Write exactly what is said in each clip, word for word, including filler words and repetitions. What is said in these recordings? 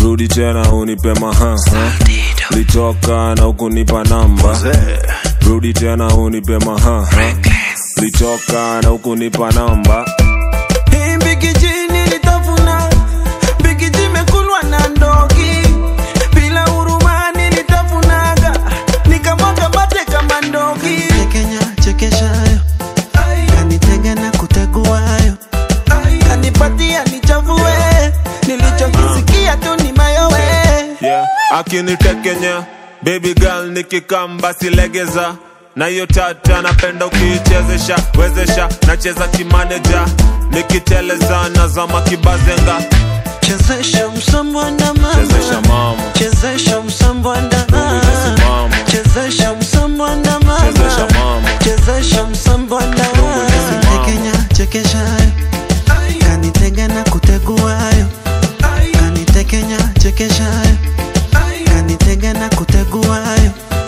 Rudi tena unipe maha. Litoka na ukunipa namba. Rudi tena unipe maha. Litoka na ukunipa namba. Hii mbikiji nilitafuna, mbikiji mekulwa na ndogi. Bila huruma nilitafunaga, nikamwaga mate kama ndogi. Kenya chekeshayo, kanitega na kuteguayo, kanipatia nichafue, nilichokisikia tu ni mayowe. Yeah, akinitekenya, baby girl nikikamba silegeza. Na hiyo tata napenda ukichezesha, wezesha, nacheza kimaneja. Nikiteleza nazama kibazenga. chezesha msambwanda mama, Chezesha mama, chezesha msambwanda mama, chezesha msambwanda mama, chezesha mama, chezesha msambwanda mama. Kenya chekeshayo, kanitega na kuteguayo, kanitekenya chekeshayo, kanitega na kuteguayo.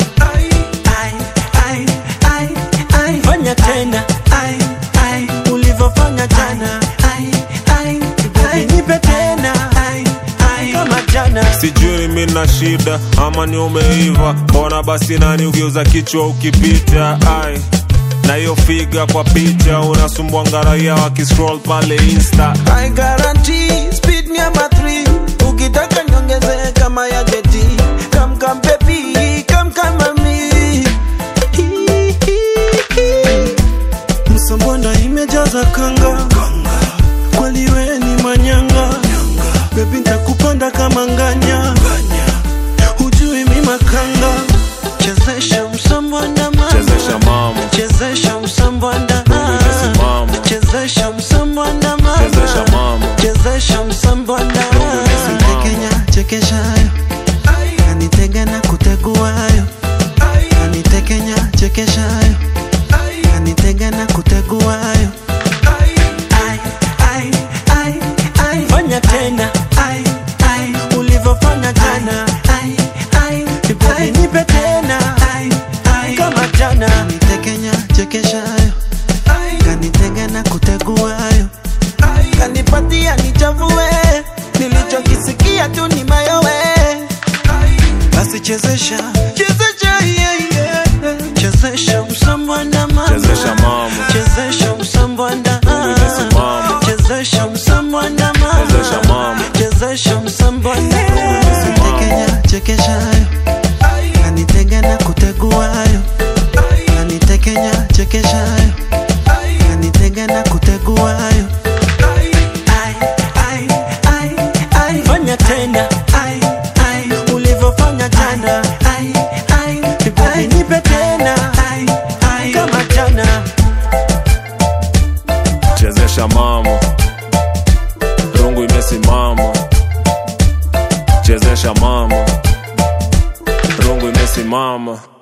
Fanya tena, ai, ai, ulivofanya jana, ai, ai, ai, nipe tena, ai, ai, kama jana. Sijui mina shida, ama ni umeiva. Mbona basi nani ugeuza kichwa ukipita, ai. Na hiyo figa kwa picha, unasumbua ngaraia wakiscroll pale Insta. I guarantee, speed me ama three. Ukitaka nyongeze kama ya jeti. Come come baby, come come mami. Msambwanda imejaza kanga, kweli we ni manyanga. Baby nitakupanda kama nganya, hujui mi makanga. Chezesha msambwanda mama, Chezesha mama, chezesha msambwanda mama, chezesha msambwanda mama, chezesha mama, chezesha msambwanda mama. Kenya chekeshayo, kanitega na kuteguayo, kanitekenya chekeshayo, kanitega na kuteguayo. Ai, ai, ai, ai, fanya tena, ai, ai, ulivofanya jana, ai, ai, ai, nipe tena, ai, ai, kama jana. Kanitekenya chekeshayo, kanitega na kuteguayo, Kanipatia nichafue, nilichokisikia tu ni mayowe. basi chezesha, Chezesha, yeah, yeah. chezesha msambwanda mama, chezesha mama, chezesha msambwanda mama, chezesha msambwanda mama, chezesha mama, chezesha msambwanda mama. Kenya chekeshayo, kanitega na kuteguayo, kanitekenya chekeshayo, kanitega na kuteguayo. Ai, ai, ai, ai, fanya tena, ai, ai, ulivofanya jana, ai, ai, ai, nipe tena, ai, ai, kama jana. chezesha mama, rungu imesimama. Chezesha mama, rungu imesimama.